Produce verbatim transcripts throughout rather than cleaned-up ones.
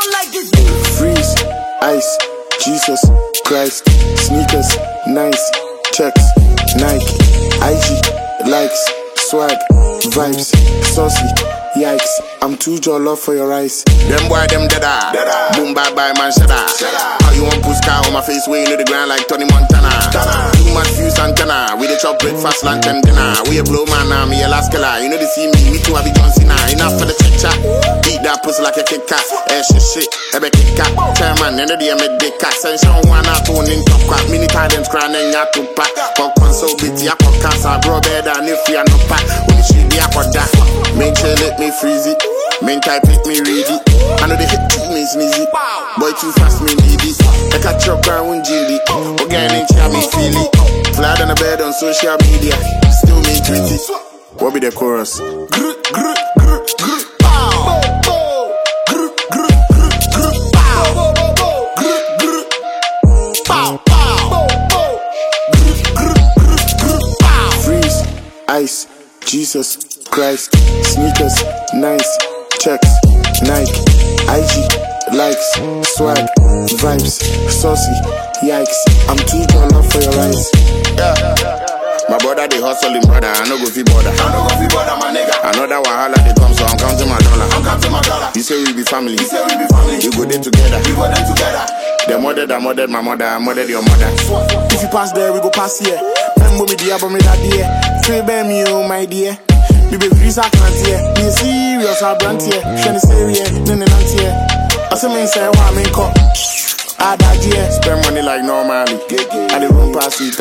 don't like this beat. Freeze, ice, Jesus Christ, sneakers, nice, checks, Nike, I G, likes, swag, vibes, saucy, yikes. I'm too jollof for your rice. Them boy, them deada. Boom, bye bye, man, shada. How you want push car on my face, way into the ground like Tony Montana. Too much fuse antenna. We the chop breakfast, lunch, and dinner. We a blow man, now me a last killer. You know they see me, me too, I be John Cena. Enough for the check chat. Beat that pussy like a kick cat. Eh, shit, shit, ebe kick cat. Turn man, end of the day, me dick cat. Send Sean one out on in top quack. Mini talents crying and ya to pack. Pop console, bitty, I pop cancer. Bro, better than if we are no pack. When she be, I put that. Main chill, let me freeze it. Main type, let me read it. I know they hit two me sneezy. Boy, too fast, me need it. I catch your car when jilly. Organic, I me feel it. Flat on the bed on social media. Still me tweet it. What be the chorus? Grr, grr, grr, grr, pow. Grr, grr, grr, grr, pow. Grr, grr, pow, pow. Grr, grr, grr, grr, pow. Freeze, ice, Jesus Christ, sneakers, nice, checks, Nike, I G, likes, swag, vibes, saucy, yikes. I'm too jollof for your rice. Yeah. My brother, they hustling, brother. I no go fi bother. I no go fi bother, my nigga. I know that wahala they come, so I'm counting my dollar. I'm counting my dollar. You say we be family. You say we be family. You go there together. We go there together. The mother, the mother, my mother, I mother your mother. If you pass there, we go pass here. Remember me, dear, but me that dear. Free bear me, oh my dear. Baby, please I can't hear. Me serious, I brand here. Shani serious, no no not here. I say me say what I mean call. I die here. Spend money like normally. I dey run past it,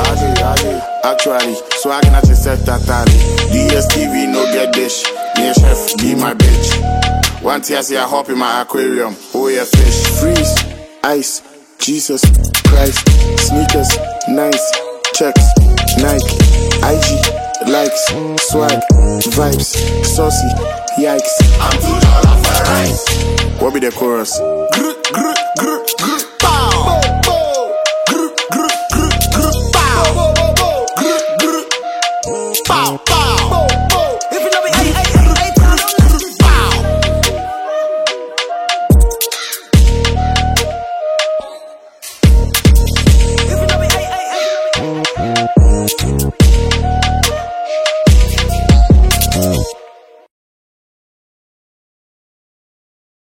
actually. So I can actually set that tally. D S T V no get dish. Me a chef, be my bitch. One day I see I hop in my aquarium. Oh yeah, fish. Freeze, ice, Jesus Christ, sneakers, nice, checks, Nike, I G, likes, swag, vibes, saucy, yikes. I'm too jollof for rice. What be the chorus? Grr, grr, grr, grr.